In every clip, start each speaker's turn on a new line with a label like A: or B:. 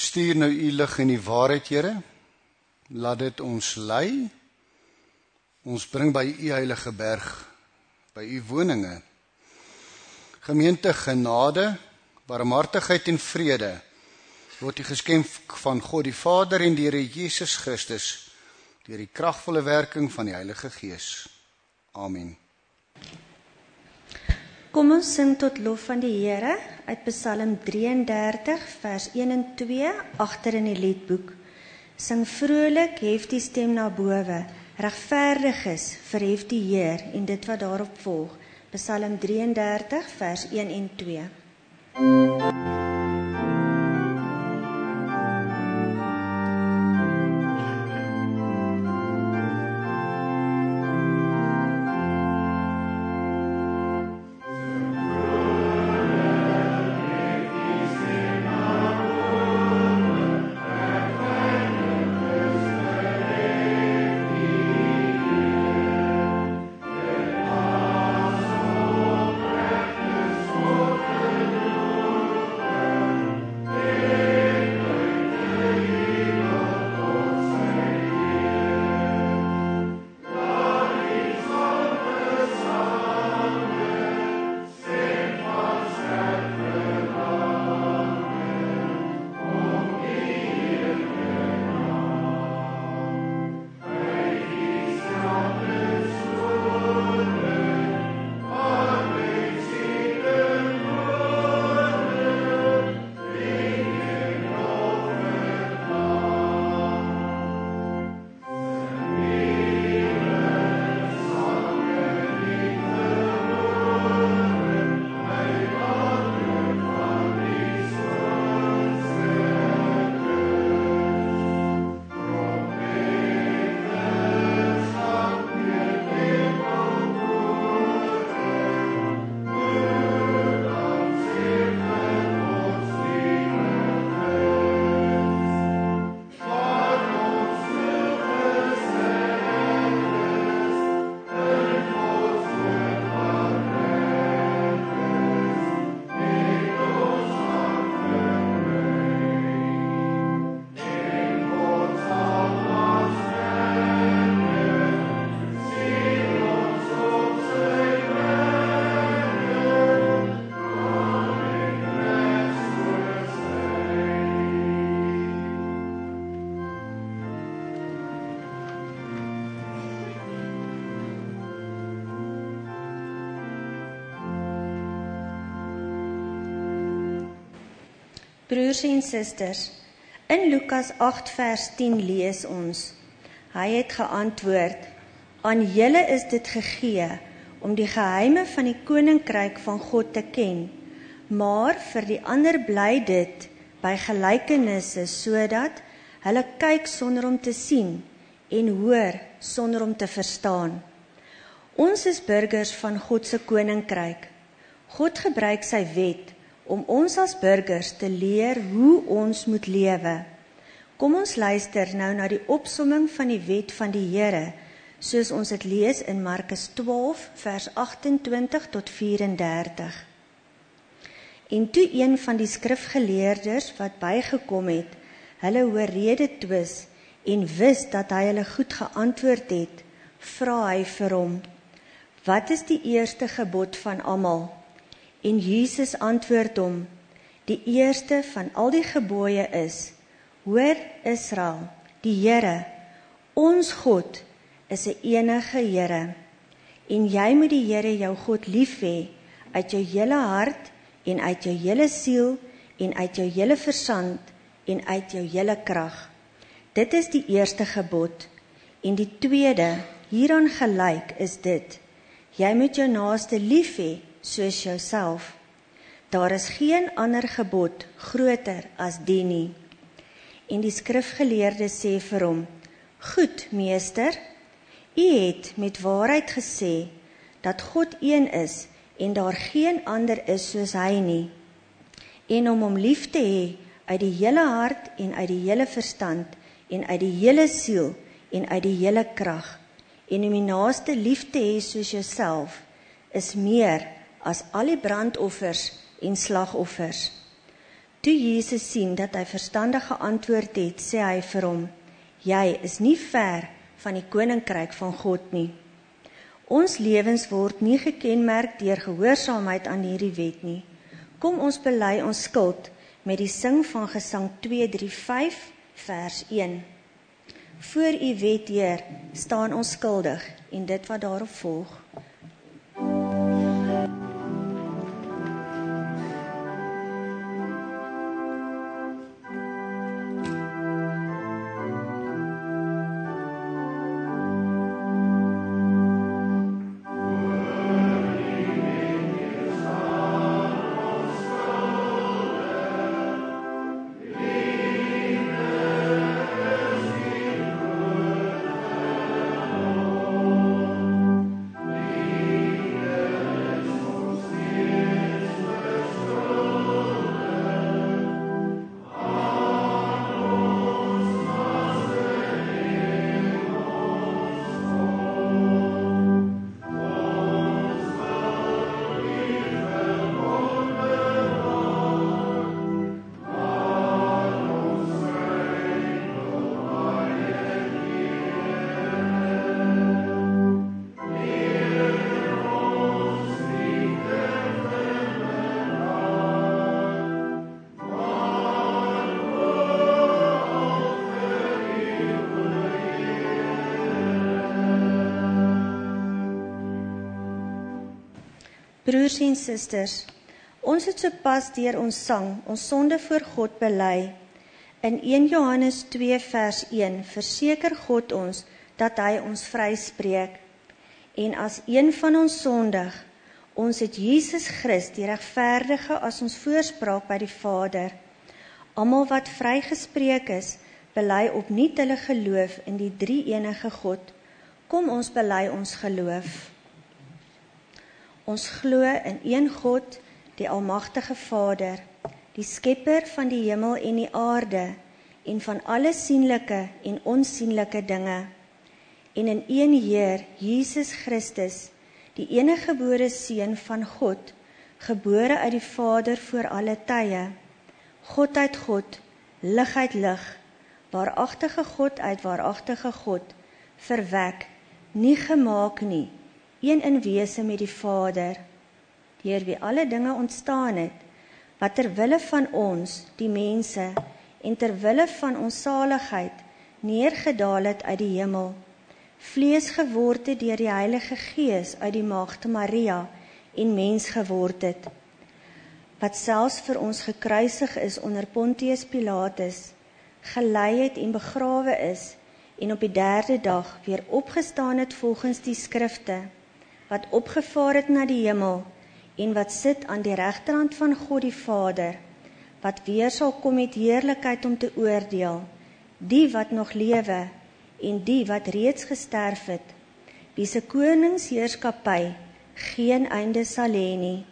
A: Stuur nou u lig in die waarheid, Here. Laat dit ons lei. Ons bring by u heilige berg, by u woninge. Gemeente, genade, barmhartigheid en vrede word die geskenk van God die Vader en die Here Jesus Christus deur die kragvolle werking van die Heilige Gees. Amen.
B: Kom ons sing tot lof van die Here uit Psalm 33 vers 1 en 2 agter in die liedboek. Sing vrolik, hef die stem na bowe, regverdiges verhef die Heer en dit wat daarop volg. Psalm 33 vers 1 en 2. Broers en susters, in Lukas 8 vers 10 lees ons, hy het geantwoord, aan julle is dit gegee om die geheime van die koninkryk van God te ken, maar vir die ander bly dit by gelykenisse, sodat hulle kyk sonder om te sien en hoor sonder om te verstaan. Ons is burgers van God se koninkryk. God gebruik sy wet om ons as burgers te leer hoe ons moet lewe. Kom ons luister nou na die opsomming van die wet van die Here, soos ons dit lees in Markus 12 vers 28 tot 34. En toe een van die skrifgeleerders wat bygekom het, hulle oor rede twis en wis dat hy hulle goed geantwoord het, vra hy vir hom, wat is die eerste gebod van almal? En Jesus antwoord hom, die eerste van al die gebooie is, hoor Israel, die Here, ons God is 'n enige Here, en jy moet die Here jou God lief hê, uit jou hele hart, en uit jou hele siel, en uit jou hele verstand, en uit jou hele krag. Dit is die eerste gebod, en die tweede, hieraan gelyk is dit, jy moet jou naaste lief hê, soos jouself. Daar is geen ander gebod groter as die nie. En die skrifgeleerde sê vir hom, goed, meester, u het met waarheid gesê, dat God een is, en daar geen ander is soos hy nie. En om hom lief te hê, uit die hele hart, en uit die hele verstand, en uit die hele siel, en uit die hele krag, en om die naaste lief te hê soos jouself, is meer as al die brandoffers en slagoffers. Toe Jesus sien dat hy verstandig geantwoord het, sê hy vir hom, jy is nie ver van die koninkryk van God nie. Ons lewens word nie gekenmerk deur gehoorsaamheid aan hierdie wet nie. Kom ons bely ons skuld met die sing van Gesang 235 vers 1. Voor u wet, Heer, staan ons skuldig en dit wat daarop volg. Broers en susters, ons het sopas deur ons sang, ons sonde voor God bely. In 1 Johannes 2 vers 1 verseker God ons dat hy ons vryspreek. En as een van ons sondig, ons het Jesus Christus, die regverdige, as ons voorspraak by die Vader. Almal wat vrygespreek is, bely opnuut hulle geloof in die drie-enige God. Kom ons bely ons geloof. Ons glo in een God, die almagtige Vader, die skepper van die hemel en die aarde, en van alle sienlike en onsienlike dinge. En in een Heer, Jesus Christus, die eniggebore Seun van God, gebore uit die Vader voor alle tye. God uit God, lig uit lig, waaragtige God uit waaragtige God, verwek, nie gemaak nie, een in wese met die Vader, deur wie alle dinge ontstaan het, wat ter wille van ons, die mense, en ter wille van ons saligheid, neergedaal het uit die hemel, vlees geword het deur die Heilige Gees uit die Maagd Maria, en mens geword het, wat selfs vir ons gekruisig is onder Pontius Pilatus, gelei het en begrawe is, en op die 3de dag weer opgestaan het volgens die skrifte, wat opgevaar het na die hemel, en wat sit aan die regterhand van God die Vader, wat weer sal kom met heerlikheid om te oordeel, die wat nog lewe, en die wat reeds gesterf het, wie se koningsheerskappy geen einde sal hê nie.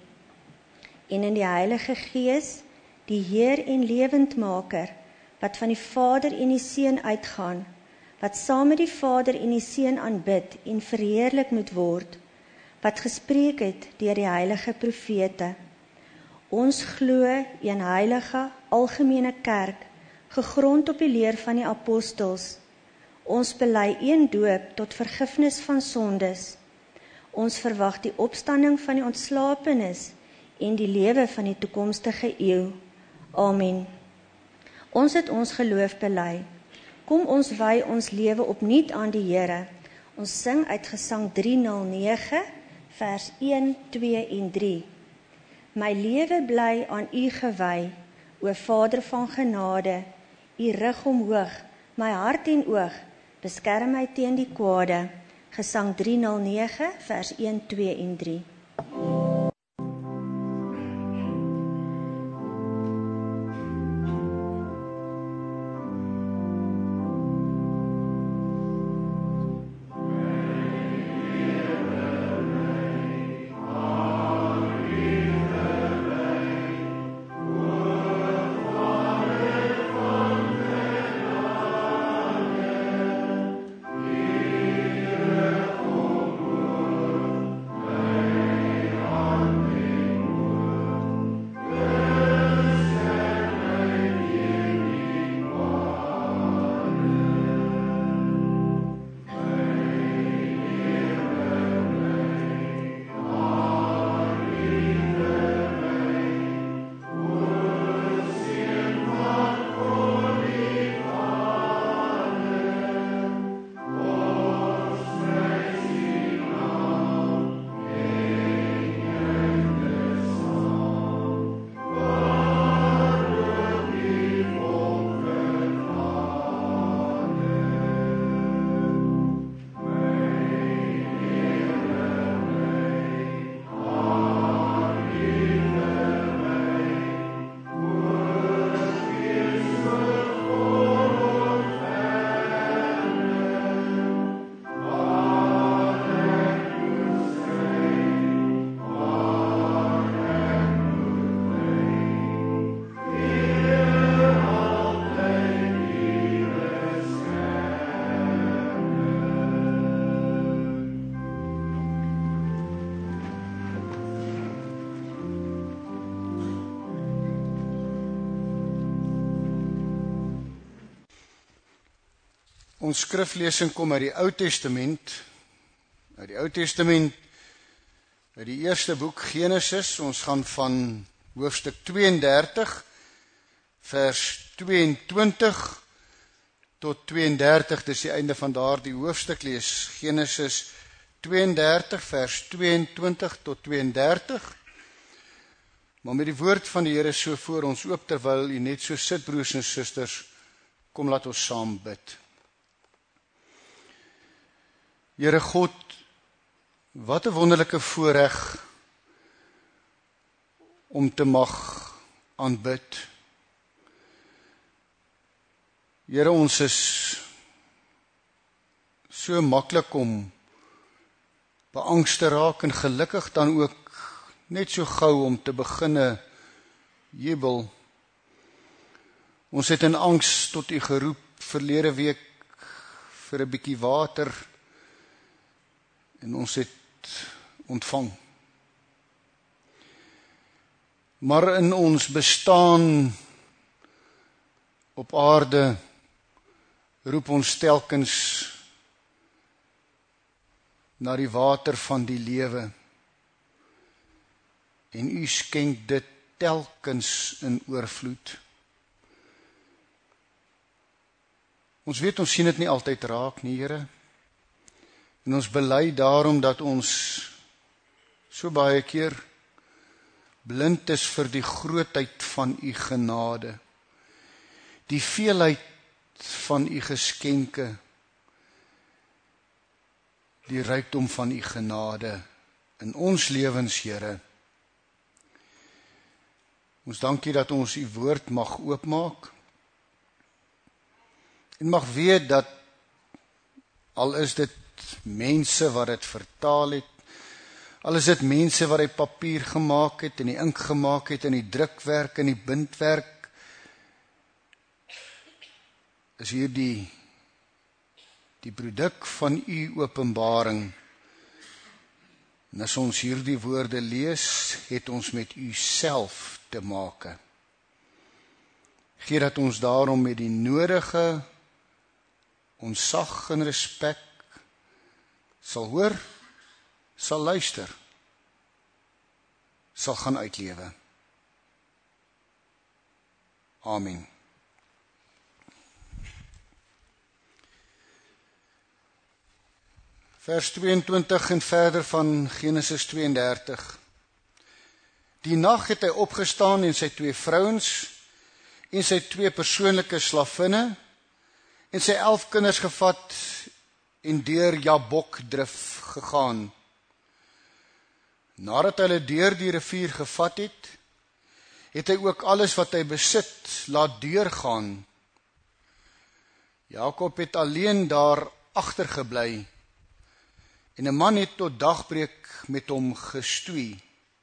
B: En in die Heilige Gees, die Heer en lewendmaker, wat van die Vader en die Seun uitgaan, wat saam met die Vader en die Seun aanbid en verheerlik moet word, wat gespreek het deur die heilige profete. Ons glo een heilige, algemene kerk, gegrond op die leer van die apostels. Ons bely een doop tot vergifnis van sondes. Ons verwag die opstanding van die ontslapenis en die lewe van die toekomstige eeu. Amen. Ons het ons geloof bely. Kom ons wy ons lewe opnuut aan die Here. Ons sing uit Gesang 309, vers 1, 2 en 3. My lewe bly aan U gewy, o Vader van genade. U rig omhoog, my hart en oog, beskerm my teen die kwade. Gesang 309, vers 1, 2 en 3.
A: Ons skriflesing kom uit die Ou Testament, uit die eerste boek Genesis. Ons gaan van hoofstuk 32, vers 22 tot 32, dis die einde van daardie hoofstuk lees. Genesis 32, vers 22 tot 32. Maar met die woord van die Here so voor ons oop, terwyl u net so sit, broers en susters, kom laat ons saam bid. Here God, wat 'n wonderlike voorreg om te mag aanbid. Here, ons is so maklik om beangst te raak en gelukkig dan ook net so gou om te beginne jubel. Ons het in angs tot u geroep verlede week vir 'n bietjie water en ons het ontvang. Maar in ons bestaan op aarde roep ons telkens na die water van die lewe. En u skenk dit telkens in oorvloed. Ons weet, ons sien dit nie altyd raak nie, Here. En ons bely daarom dat ons so baie keer blind is vir die grootheid van u genade, die veelheid van u geskenke, die rykdom van u genade in ons lewens, Here. Ons dankie dat ons u woord mag oopmaak en mag weet dat al is dit mense wat dit vertaal het, al is dit mense wat die papier gemaak het en die ink gemaak het en die drukwerk en die bindwerk, is hier die produk van u openbaring. En as ons hierdie woorde lees, het ons met u self te make. Gee dat ons daarom met die nodige ontzag en respek sal hoor, sal luister, sal gaan uitlewe. Amen. Vers 22 en verder van Genesis 32. Die nag het hy opgestaan en sy 2 vrouens en sy 2 persoonlike slavinne en sy 11 kinders gevat en deur Jabok drif gegaan. Nadat hulle deur die rivier gevat het, het hy ook alles wat hy besit laat deurgaan. Jakob het alleen daar agtergebly en 'n man het tot dagbreek met hom gestoei.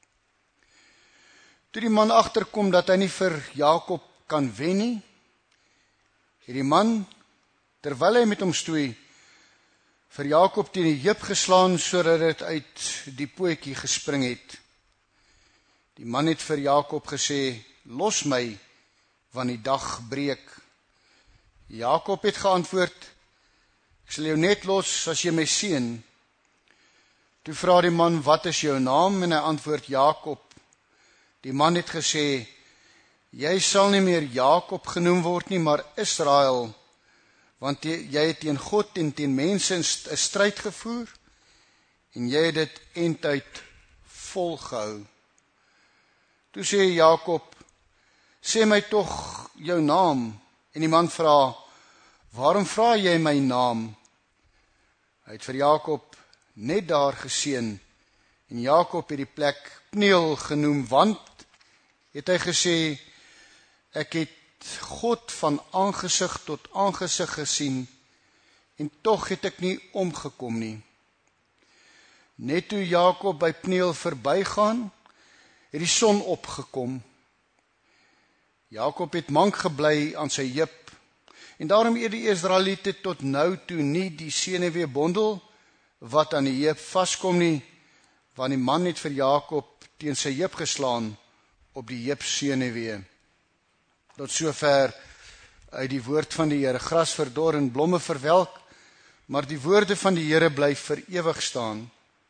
A: Toe die man agterkom dat hy nie vir Jakob kan wen nie, het die man, terwyl hy met hom stoei, vir Jakob teen die heup geslaan sodat dit uit die pootjie gespring het. Die man het vir Jakob gesê, los my, want die dag breek. Jakob het geantwoord, ek sal jou net los as jy my seën. Toe vra die man, wat is jou naam? En hy antwoord, Jakob. Die man het gesê, jy sal nie meer Jakob genoem word nie, maar Israel, want jy het teen God en teen mense 'n stryd gevoer, en jy het dit eindtyd volgehou. Toe sê Jakob, sê my tog jou naam. En die man vra, waarom vra jy my naam? Hy het vir Jakob net daar geseën, en Jakob het die plek Pniel genoem, want, het hy gesê, ek het God van aangesig tot aangesig gesien, en tog het ek nie omgekom nie. Net toe Jakob by Pniel verbygaan, het die son opgekom. Jakob het mank gebly aan sy heup, en daarom eet die Israeliete tot nou toe nie die senuweebondel wat aan die heup vaskom nie, want die man het vir Jakob teen sy heup geslaan op die heup senuwee. Tot sover uit die woord van die Here. Gras verdor en blomme verwelk, maar die woorde van die Here bly vir ewig staan.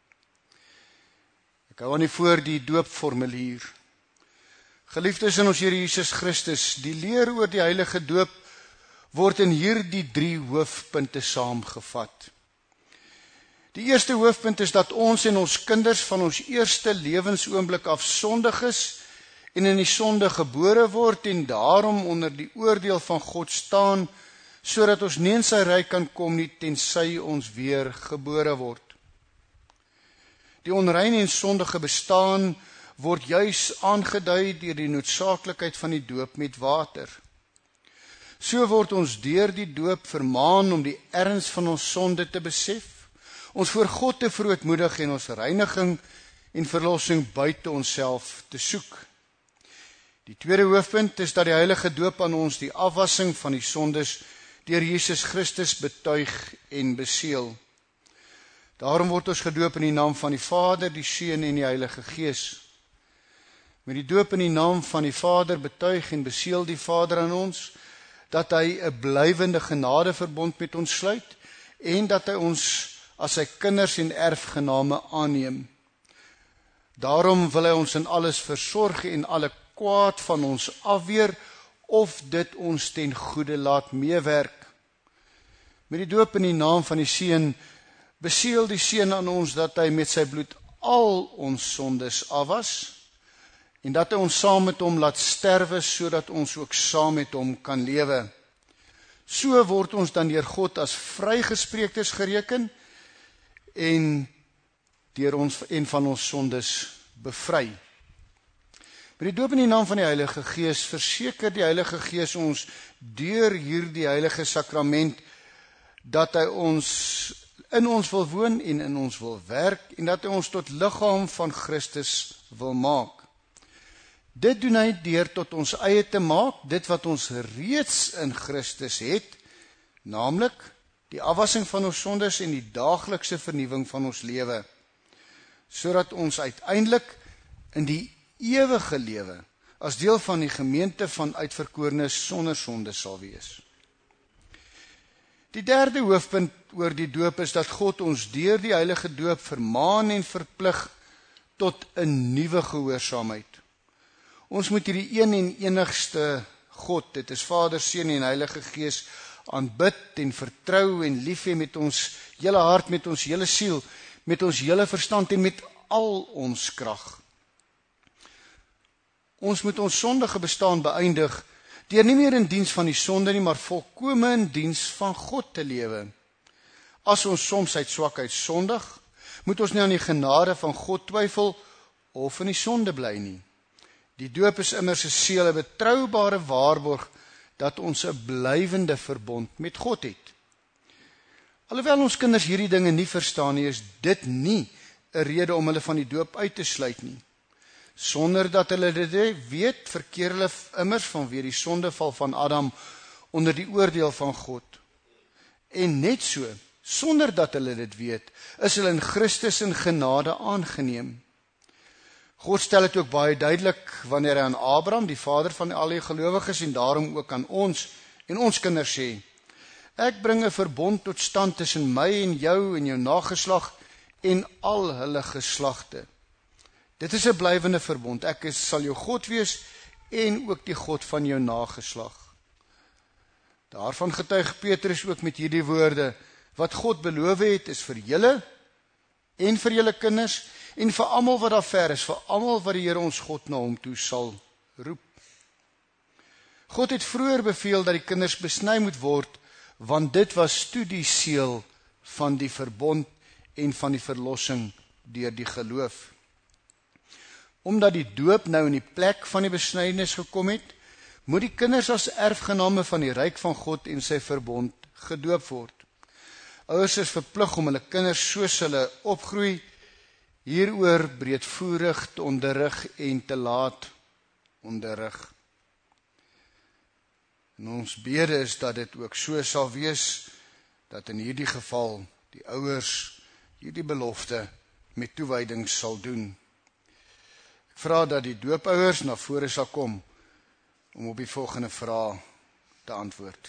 A: Ek hou aan die voor die doopformulier. Geliefdes in ons Here Jesus Christus, die leer oor die heilige doop word in hierdie 3 hoofpunte saamgevat. Die eerste hoofpunt is dat ons en ons kinders van ons eerste lewensoomblik af sondig is en in die sonde gebore word en daarom onder die oordeel van God staan, sodat ons nie in sy ryk kan kom nie tensy ons weer gebore word. Die onreine en sondige bestaan word juis aangedui deur die noodsaaklikheid van die doop met water. So word ons deur die doop vermaan om die erns van ons sonde te besef, ons voor God te verootmoedig en ons reiniging en verlossing buite onsself te soek. Die tweede hoofpunt is dat die heilige doop aan ons die afwassing van die sondes deur Jesus Christus betuig en beseël. Daarom word ons gedoop in die naam van die Vader, die Seun en die Heilige Gees. Met die doop in die naam van die Vader betuig en beseël die Vader aan ons dat hy 'n blywende genadeverbond met ons sluit en dat hy ons as sy kinders en erfgename aanneem. Daarom wil hy ons in alles versorg en alle kwaad van ons afweer of dit ons ten goeie laat meewerk. Met die doop in die naam van die Seun beseël die Seun aan ons dat hy met sy bloed al ons sondes afwas en dat hy ons saam met hom laat sterwe sodat ons ook saam met hom kan lewe. So word ons dan deur God as vrygespreektes gereken en deur ons en van ons sondes bevry. Met die doop in die naam van die Heilige Gees verseker die Heilige Gees ons deur hierdie heilige sakrament dat hy in ons wil woon en in ons wil werk en dat hy ons tot liggaam van Christus wil maak. Dit doen hy deur tot ons eie te maak, dit wat ons reeds in Christus het, naamlik die afwassing van ons sondes en die daaglikse vernuwing van ons lewe, sodat ons uiteindelik in die ewige lewe as deel van die gemeente van uitverkorenes sonder sonde sal wees. Die derde hoofpunt oor die doop is dat God ons deur die heilige doop vermaan en verplig tot 'n nuwe gehoorsaamheid. Ons moet hierdie een en enigste God, dit is Vader, Seun en Heilige Gees, aanbid en vertrou en lief hê met ons hele hart, met ons hele siel, met ons hele verstand en met al ons krag. Ons moet ons sondige bestaan beëindig deur nie meer in diens van die sonde nie, maar volkome in diens van God te lewe. As ons soms uit swakheid sondig, moet ons nie aan die genade van God twyfel of in die sonde bly nie. Die doop is immers 'n seël, 'n betroubare waarborg dat ons 'n blywende verbond met God het. Alhoewel ons kinders hierdie dinge nie verstaan nie, is dit nie 'n rede om hulle van die doop uit te sluit nie. Sonder dat hulle dit weet, verkeer hulle immers vanweë die sondeval van Adam onder die oordeel van God. En net so, sonder dat hulle dit weet, is hulle in Christus in genade aangeneem. God stel dit ook baie duidelik wanneer hy aan Abraham, die vader van al die gelowiges en daarom ook aan ons en ons kinders sê: Ek bring 'n verbond tot stand tussen my en jou nageslag en al hulle geslagte. Dit is 'n blywende verbond. Ek sal jou God wees en ook die God van jou nageslag. Daarvan getuig Petrus ook met hierdie woorde: Wat God beloof het is vir julle en vir julle kinders en vir almal wat daar ver is, vir almal wat die Here ons God na hom toe sal roep. God het vroeër beveel dat die kinders besny moet word, want dit was toe die seël van die verbond en van die verlossing deur die geloof. Omdat die doop nou in die plek van die besnydenis gekom het, moet die kinders as erfgename van die ryk van God en sy verbond gedoop word. Ouers is verplig om hulle kinders soos hulle opgroei hieroor breedvoerig te onderrig en te laat onderrig. En ons bede is dat dit ook so sal wees, dat in hierdie geval die ouers hierdie belofte met toewyding sal doen. Ek vra dat die doopouers na vore sal kom om op die volgende vraag te antwoord.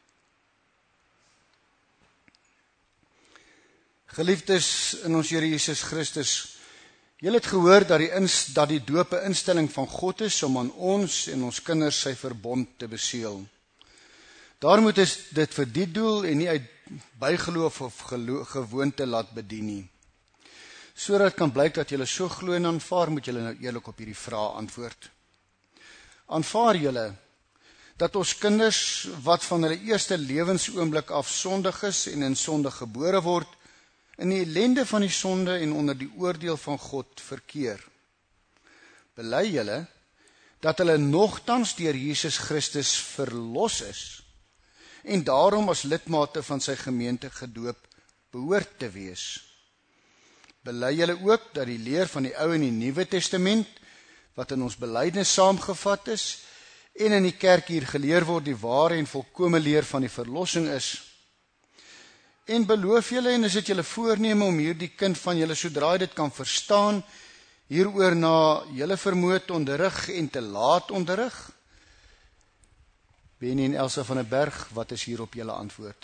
A: Geliefdes in ons Here Jesus Christus, julle het gehoor dat die doop 'n instelling van God is om aan ons en ons kinders sy verbond te beseël. Daar moet ons dit vir die doel en nie uit bygeloof of gewoonte laat bedien nie. Sodat kan blyk dat julle so glo en aanvaar, moet julle nou eerlik op hierdie vraag antwoord. Aanvaar julle dat ons kinders wat van hulle eerste lewensoomblik af sondig is en in sonde gebore word, in die ellende van die sonde en onder die oordeel van God verkeer? Bely julle dat hulle nogtans deur Jesus Christus verlos is en daarom as lidmate van sy gemeente gedoop behoort te wees? Bely julle ook dat die leer van die Ou en die Nuwe Testament, wat in ons belydenis saamgevat is en in die kerk hier geleer word, die ware en volkome leer van die verlossing is? En beloof julle, en is dit julle voorneme om hierdie kind van julle, sodra hy dit kan verstaan, hieroor na julle vermoë te onderrig en te laat onderrig? Benny en Elsa van der Berg, wat is hierop julle antwoord?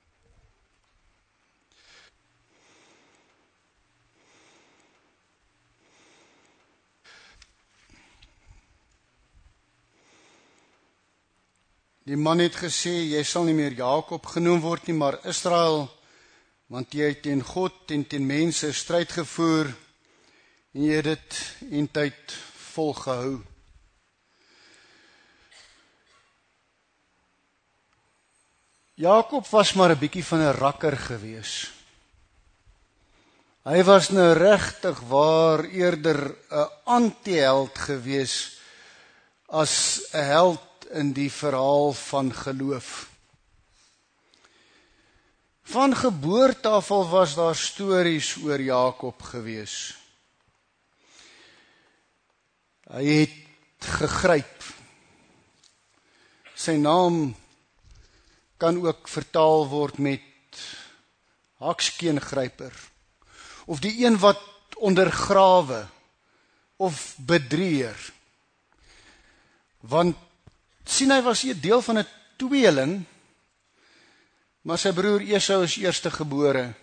A: Die man het gesê, jy sal nie meer Jakob genoem word nie, maar Israel, want jy het teen God en teen mense stryd gevoer, en jy het dit en tyd volgehou. Jakob was maar 'n bietjie van 'n rakker gewees. Hy was nou regtig waar eerder 'n anti-held gewees as 'n held in die verhaal van geloof. Van geboorte af al was daar stories oor Jakob gewees. Hy het gegryp. Sy naam kan ook vertaal word met haksteengryper, of die een wat ondergrawe of bedrieër. Want sien, hy was 'n deel van 'n tweeling, maar sy broer Esau is eerste gebore.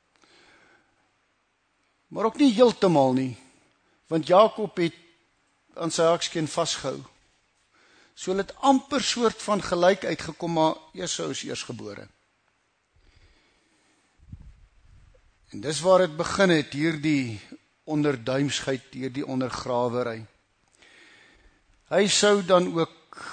A: Maar ook nie heeltemal nie, want Jakob het aan sy hakskeen vasgehou. So het amper soort van gelyk uitgekom, maar Esau is eers gebore. En dis waar dit begin het, hierdie onderduimsheid, hierdie ondergrawery. Hy sou dan ook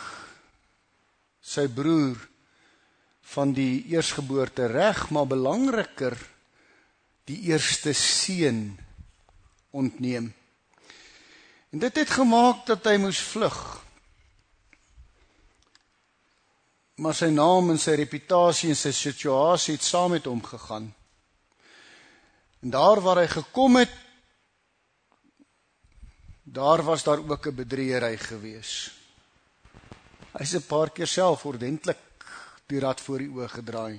A: sy broer van die eersgeboorte reg, maar belangriker, die eerste seun ontneem. En dit het gemaak dat hy moes vlug. Maar sy naam en sy reputasie en sy situasie het saam met hom gegaan. En daar waar hy gekom het, daar was daar ook 'n bedriegery gewees. Hy is 'n paar keer self ordentlik die rad voor die oë gedraai.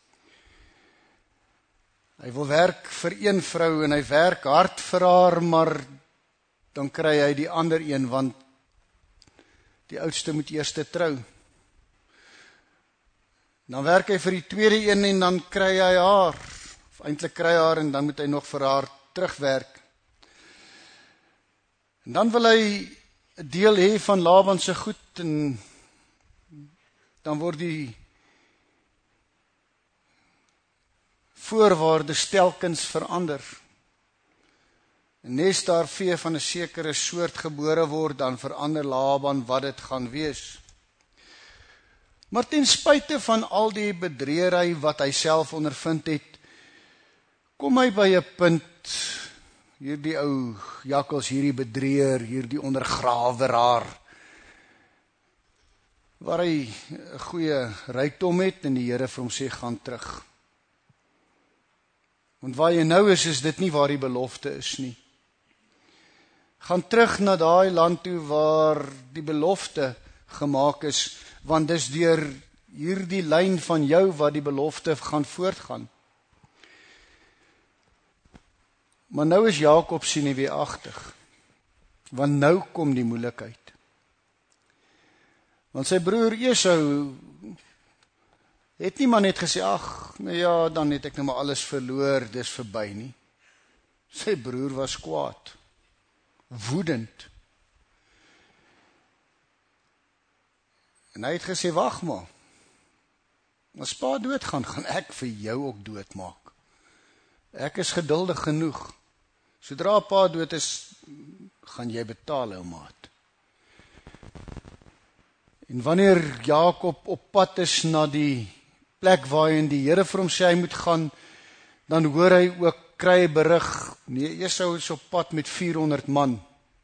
A: Hy wil werk vir een vrou en hy werk hard vir haar, maar dan kry hy die ander een, want die oudste moet eers trou. Dan werk hy vir die tweede een en dan kry hy haar, of eintlik kry haar en dan moet hy nog vir haar terugwerk. En dan wil hy 'n deel hê van Laban se goed en dan word die voorwaardes telkens verander. En nes daar vee van 'n sekere soort gebore word, dan verander Laban wat dit gaan wees. Maar ten spyte van al die bedriegery wat hy self ondervind het, kom hy by 'n punt, hierdie ou jakkals, hierdie bedrieger, hierdie ondergraweraar, waar hy 'n goeie rykdom het en die Here vir hom sê, gaan terug. Want waar jy nou is dit nie waar die belofte is nie. Gaan terug na daai land toe waar die belofte gemaak is, want dis deur hierdie lyn van jou wat die belofte gaan voortgaan. Maar nou is Jakob senuweeagtig, want nou kom die moeilikheid. Want sy broer Esau het nie maar net gesê, ag, nou ja, dan het ek nou maar alles verloor, dis verby nie. Sy broer was kwaad, woedend. En hy het gesê, wag maar, as pa doodgaan, gaan ek vir jou ook doodmaak. Ek is geduldig genoeg. Sodra pa dood is, gaan jy betaal, ou maat. En wanneer Jakob op pad is na die plek waarheen die Here vir hom sê hy moet gaan, dan hoor hy ook, kry hy berig, nee, Esau is op pad met 400 man.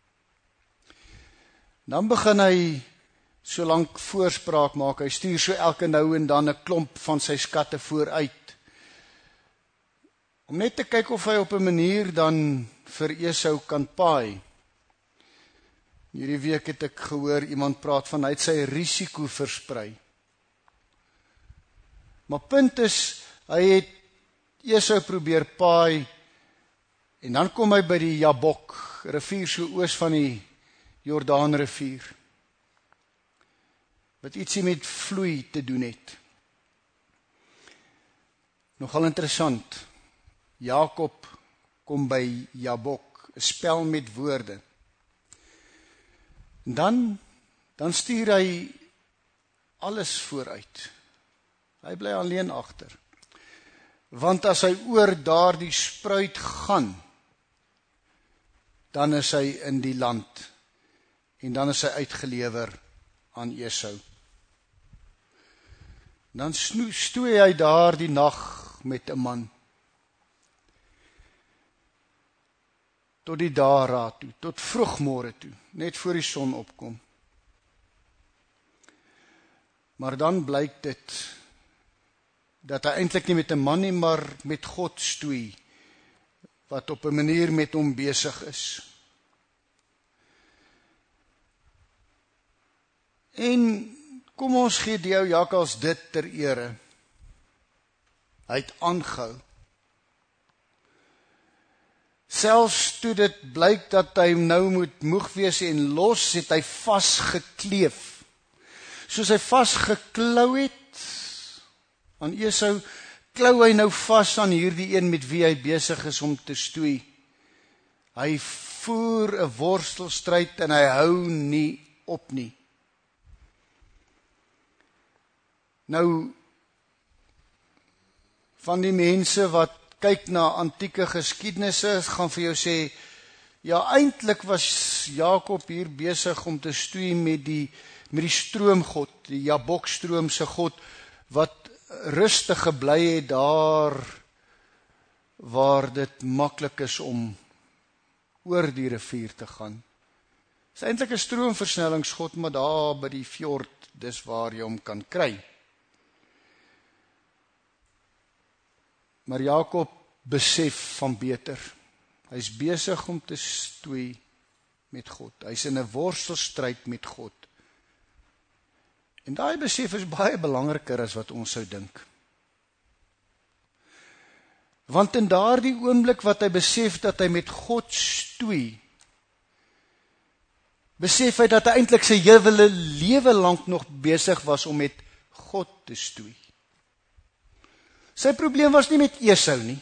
A: Dan begin hy so lank voorspraak maak, hy stuur so elke nou en dan 'n klomp van sy skatte vooruit, om net te kyk of hy op 'n manier dan vir Esau kan paai. Hierdie week het ek gehoor, iemand praat van, hy het sy risiko versprei. Maar punt is, hy het Esau probeer paai, en dan kom hy by die Jabok, rivier so oos van die Jordaanrivier, wat ietsie met vloei te doen het. Nogal interessant, Jakob kom by Jabok, 'n spel met woorde. En dan stuur hy alles vooruit. Hy bly alleen agter. Want as hy oor daardie spruit gaan, dan is hy in die land, en dan is hy uitgelewer aan Esau. Dan stoei hy daar die nag met 'n man, tot die daagraad toe, tot vroegmôre toe, net voor die son opkom. Maar dan blyk dit, dat hy eintlik nie met 'n man nie, maar met God stoei, wat op 'n manier met hom besig is. En kom ons gee die ou jakkals dit ter ere. Hy het aangehou. Selfs toe dit blyk dat hy nou moet moeg wees en los, het hy vasgekleef. Soos hy vasgeklou het aan Esau, klou hy nou vas aan hierdie een met wie hy besig is om te stoei. Hy voer 'n worstelstryd en hy hou nie op nie. Nou, van die mense wat kyk na antieke geskiedenisse, gaan vir jou sê, ja, eintlik was Jakob hier besig om te stoei met die stroomgod, die Jabok-stroom se god, wat rustig gebly het daar, waar dit maklik is om oor die rivier te gaan. Dit is eintlik 'n stroomversnellingsgod, maar daar by die fjord, dis waar jy hom kan kry. Maar Jakob besef van beter. Hy is besig om te stoei met God. Hy is in 'n worstelstryd met God. En daai besef is baie belangriker as wat ons sou dink. Want in daardie oomblik wat hy besef dat hy met God stoei, besef hy dat hy eintlik sy hele lewe lank nog besig was om met God te stoei. Sy probleem was nie met Esau nie.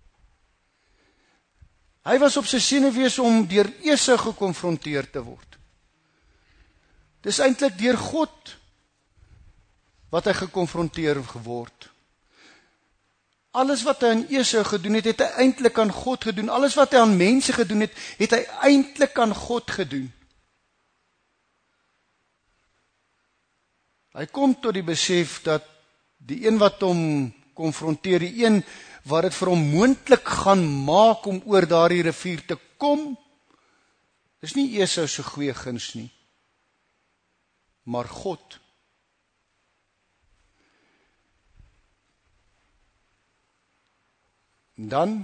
A: Hy was op sy senuwees om deur Esau gekonfronteer te word. Dis eintlik deur God wat hy gekonfronteer geword. Alles wat hy aan Esau gedoen het, het hy eintlik aan God gedoen. Alles wat hy aan mense gedoen het, het hy eintlik aan God gedoen. Hy kom tot die besef dat die een wat hom konfronteer, die een wat dit vir hom moontlik gaan maak om oor daardie rivier te kom, is nie Esau se goeie guns nie, maar God. En dan,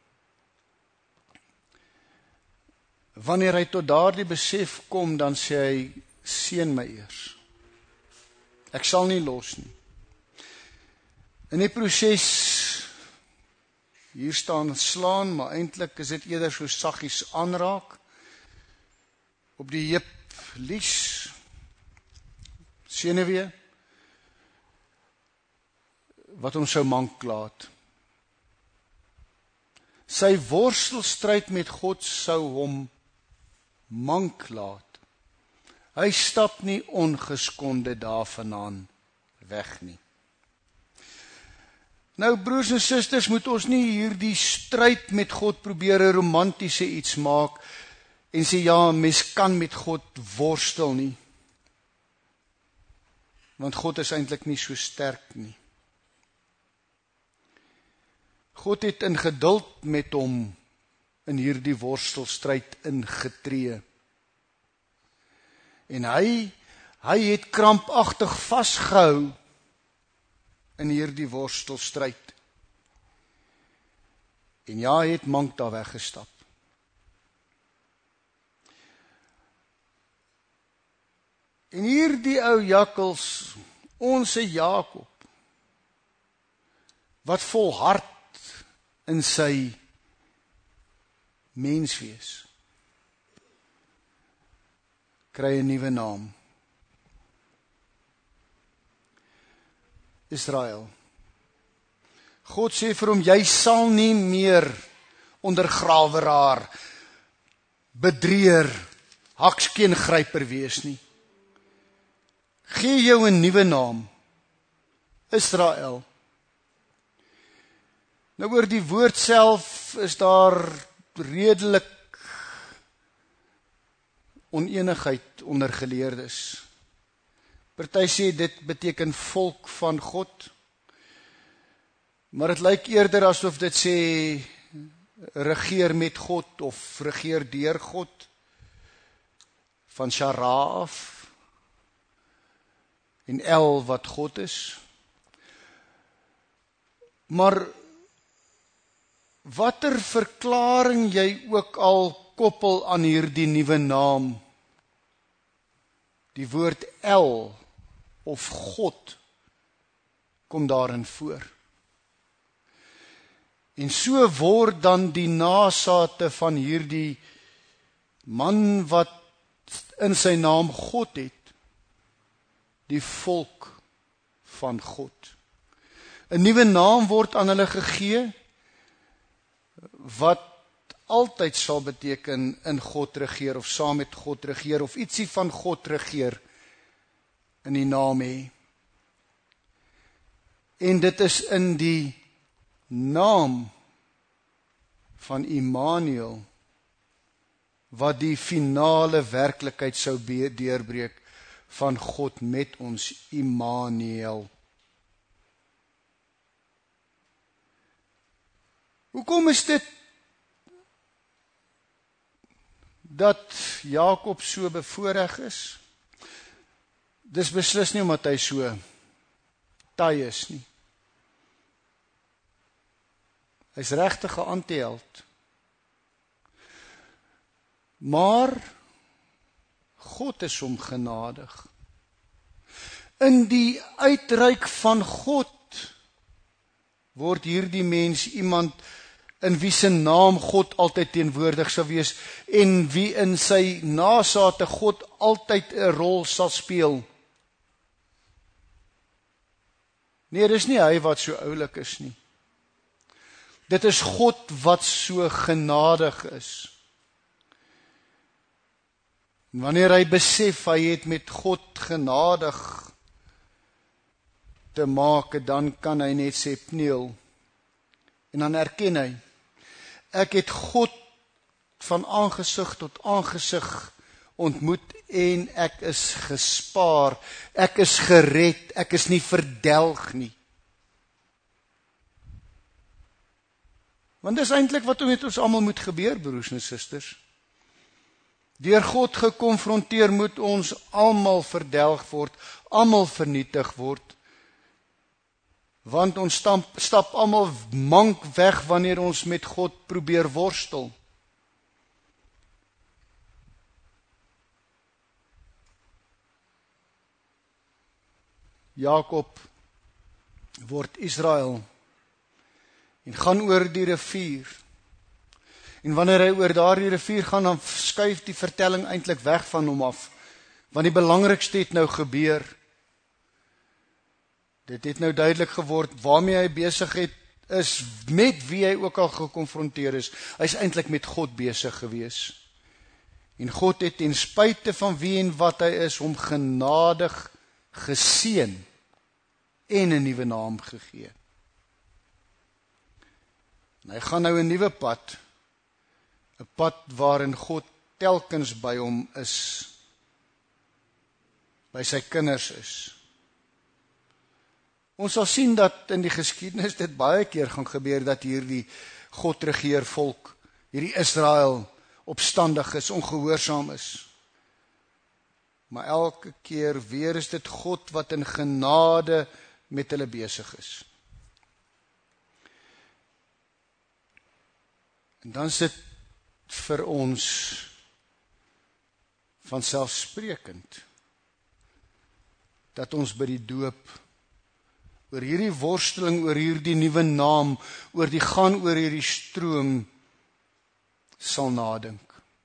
A: wanneer hy tot daardie besef kom, dan sê hy, seën my eers. Ek sal nie los nie. In die proses, hier staan slaan, maar eintlik is dit eerder so saggies aanraak, op die heup lies, senuwee wat hom sou mank laat. Sy worstelstryd met God sou hom mank laat. Hy stap nie ongeskonde daarvandaan weg nie. Nou broers en susters, moet ons nie hierdie stryd met God probeer 'n romantiese iets maak en sê ja, mens kan met God worstel nie. Want God is eintlik nie so sterk nie. God het in geduld met hom in hierdie worstelstryd ingetree. En hy het krampagtig vasgehou in hierdie worstelstryd. En ja, hy het mank daar weggestap. En hierdie ou jakkels, onse Jakob, wat volhard in sy menswees, kry 'n nuwe naam. Israel. God sê vir hom, jy sal nie meer ondergraweraar, bedrieër, hakskeen-gryper wees nie. Gee jou 'n nuwe naam, Israel. Nou oor die woord self is daar redelik onenigheid onder geleerdes. Party sê dit beteken volk van God, maar dit lyk eerder asof dit sê regeer met God of regeer deur God, van Shara af, en El wat God is. Maar watter verklaring jy ook al koppel aan hierdie nuwe naam, die woord El of God kom daarin voor. En so word dan die nasate van hierdie man wat in sy naam God het, die volk van God. 'n nuwe naam word aan hulle gegee, wat altyd sal beteken in God regeer, of saam met God regeer, of ietsie van God regeer in die naam hê. En dit is in die naam van Immanuel wat die finale werklikheid sou deurbreek van God met ons, Immanuel. Hoekom is dit dat Jakob so bevoorreg is? Dis beslis nie omdat hy so taai is nie. Hy's regtig 'n antiheld. Maar God is hom genadig. In die uitreik van God word hierdie mens iemand in wie se naam God altyd teenwoordig sal wees en wie in sy nasate God altyd 'n rol sal speel. Nee, dis nie hy wat so oulik is nie. Dit is God wat so genadig is. En wanneer hy besef hy het met God genadig te maak, dan kan hy net sê pneel. En dan erken hy, ek het God van aangesig tot aangesig ontmoet en ek is gespaar, ek is gered, ek is nie verdelg nie. Want dis eintlik wat met ons almal moet gebeur, broers en susters. Deur God gekonfronteer moet ons almal verdelg word, almal vernietig word. Want ons stap almal mank weg wanneer ons met God probeer worstel. Jakob word Israel en gaan oor die rivier. En wanneer hy oor daardie rivier gaan, dan skuif die vertelling eintlik weg van hom af. Want die belangrikste het nou gebeur. Dit het nou duidelik geword waarmee hy besig is, met wie hy ook al gekonfronteer is. Hy is eintlik met God besig gewees. En God het ten spyte van wie en wat hy is, hom genadig geseën en 'n nuwe naam gegee. En hy gaan nou 'n nuwe pad, 'n pad waarin God telkens by hom is, by sy kinders is. Ons sal sien dat in die geskiedenis dit baie keer gaan gebeur dat hierdie God regeer volk, hierdie Israel opstandig is, ongehoorsaam is. Maar elke keer weer is dit God wat in genade met hulle besig is. En dan is dit vir ons vanselfsprekend dat ons by die doop oor hierdie worsteling, oor hierdie nuwe naam, oor hierdie stroom sal nadink.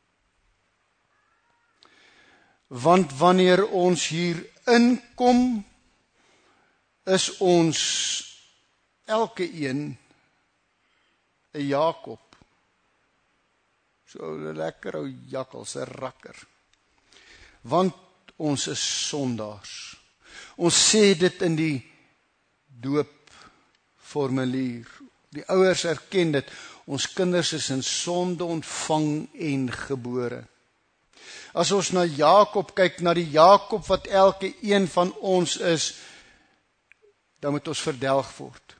A: Want wanneer ons hier inkom, is ons elke een 'n Jakob. So 'n lekker ou jakkals, 'n rakker. Want ons is sondaars. Ons sê dit in die doopformulier. Die ouers erken dit. Ons kinders is in sonde ontvang en gebore. As ons na Jakob kyk, na die Jakob wat elke een van ons is, dan moet ons verdelg word.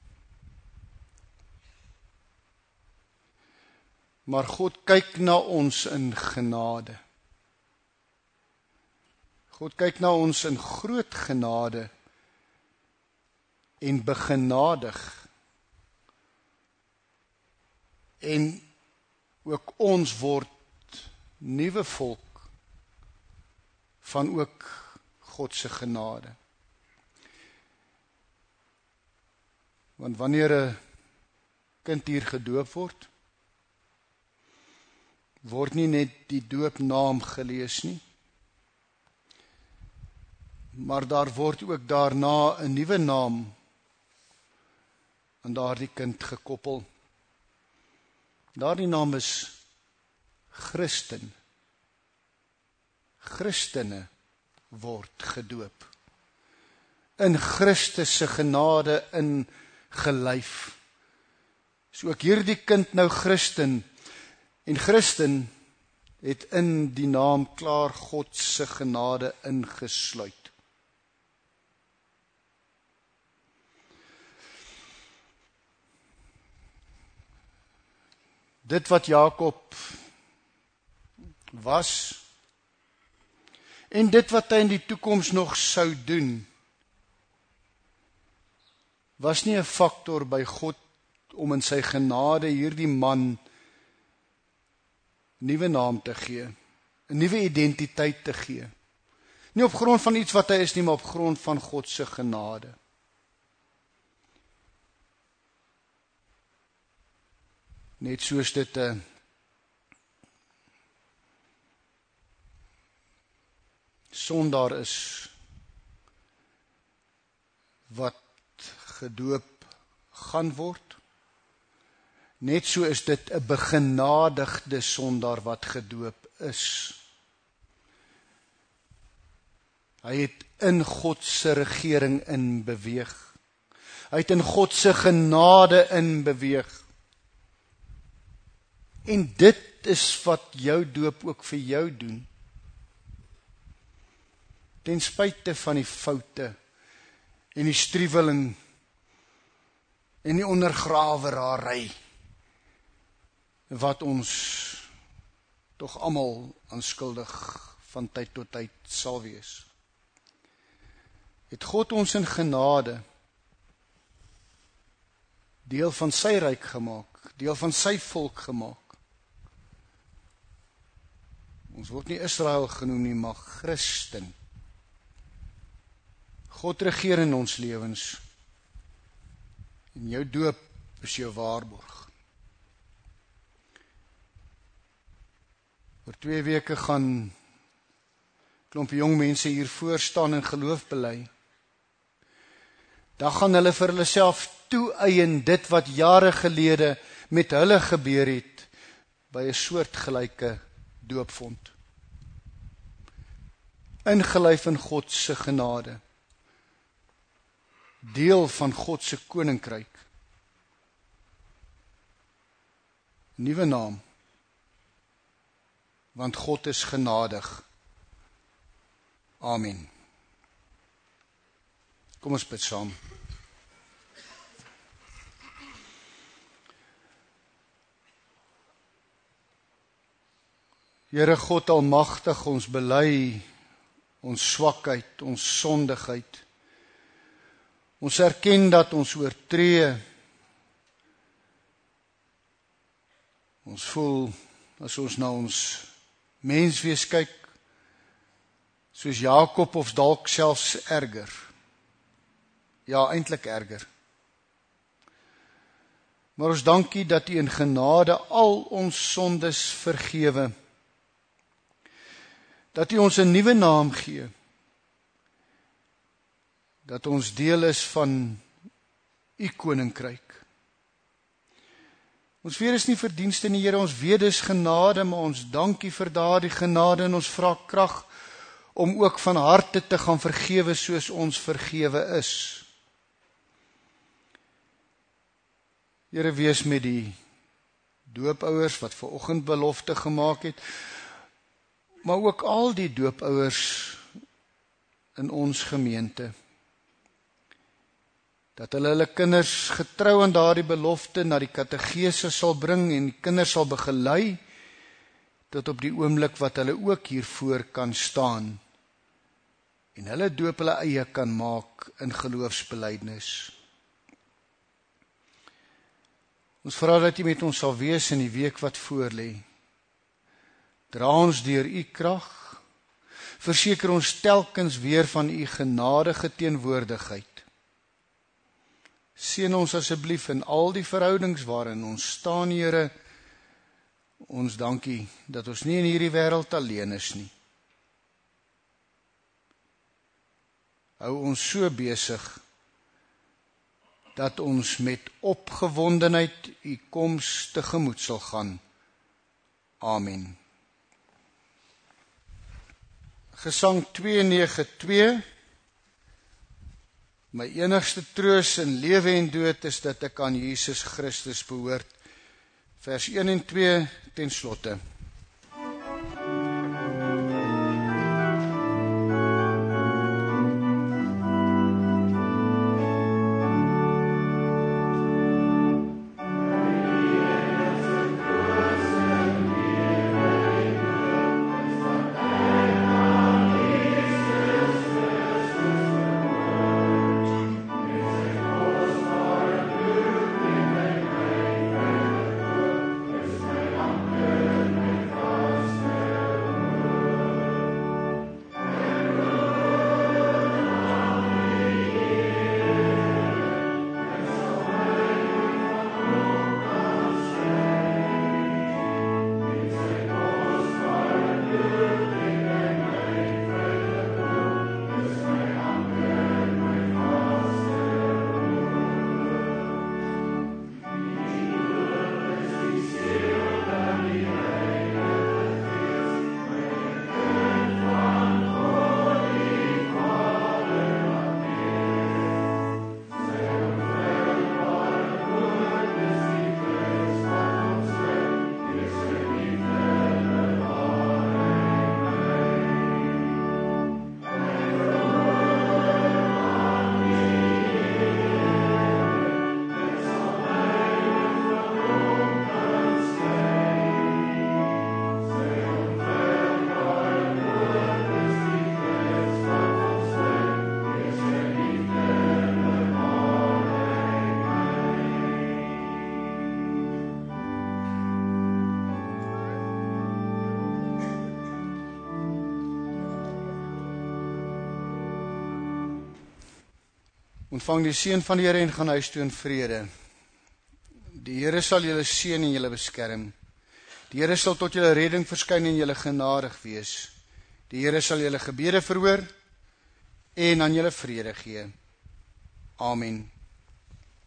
A: Maar God kyk na ons in genade. God kyk na ons in groot genade en begenadig. En ook ons word nuwe volk van ook God se genade. Want wanneer 'n kind hier gedoop word nie net die doopnaam gelees nie, maar daar word ook daarna 'n nuwe naam aan daardie kind gekoppel. Daardie naam is Christen. Christene word gedoop. In Christus se genade ingelyf. So ook hierdie kind nou Christen. En Christen het in die naam klaar God se genade ingesluit. Dit wat Jakob was, en dit wat hy in die toekoms nog sou doen, was nie 'n faktor by God om in sy genade hierdie man nuwe naam te gee, 'n nuwe identiteit te gee. Nie op grond van iets wat hy is nie, maar op grond van God se genade. Net soos dit 'n sondaar is wat gedoop gaan word. Net so is dit 'n begenadigde sondaar wat gedoop is. Hy het in God se regering in beweeg. Hy het in God se genade in beweeg. En dit is wat jou doop ook vir jou doen. Ten spyte van die foute en die struweling en die ondergrawerary wat ons tog almal aanskuldig van tyd tot tyd sal wees. Het God ons in genade deel van sy ryk gemaak, deel van sy volk gemaak. Ons word nie Israel genoem nie, maar Christen. God regeer in ons lewens. En jou doop is jou waarborg. Oor 2 weke gaan klompie jong mense hier voor staan en geloof bely. dan gaan hulle vir hulle self toe-eien dit wat jare gelede met hulle gebeur het by 'n soortgelyke doopvond. Ingelyf in God se genade. Deel van God se koninkryk. Nuwe naam. Want God is genadig. Amen. Kom ons bid saam. Here God almagtig, ons bely ons swakheid, ons sondigheid. Ons erken dat ons oortree. Ons voel, as ons na ons menswees kyk, soos Jakob of dalk selfs erger. Ja, eintlik erger. Maar ons dankie dat U in genade al ons sondes vergewe. Dat U ons 'n nuwe naam gee. Dat ons deel is van U koninkryk. Ons weet is nie verdienste nie, Here, ons weet dis genade, maar ons dankie vir daardie genade en ons vra krag om ook van harte te gaan vergewe soos ons vergewe is. Here, wees met die doopouers wat vanoggend belofte gemaak het, maar ook al die doopouers in ons gemeente. Dat hulle kinders getrou aan daardie belofte na die katedese sal bring en die kinders sal begelei tot op die oomblik wat hulle ook hiervoor kan staan en hulle doop hulle eie kan maak in geloofsbelydenis. Ons vra dat U met ons sal wees in die week wat voorlê. Dra ons deur U krag, verseker ons telkens weer van U genadige teenwoordigheid. Seën ons asseblief in al die verhoudings waarin ons staan, Here. Ons dankie dat ons nie in hierdie wêreld alleen is nie. Hou ons so besig dat ons met opgewondenheid U koms tegemoet sal gaan. Amen. Gesang 292. My enigste troos in lewe en dood is dat ek aan Jesus Christus behoort. Vers 1 en 2 ten slotte. Ontvang die seën van die Here en gaan huis toe in vrede. Die Here sal julle seën en julle beskerm. Die Here sal tot julle redding verskyn en julle genadig wees. Die Here sal julle gebede verhoor en aan julle vrede gee. Amen.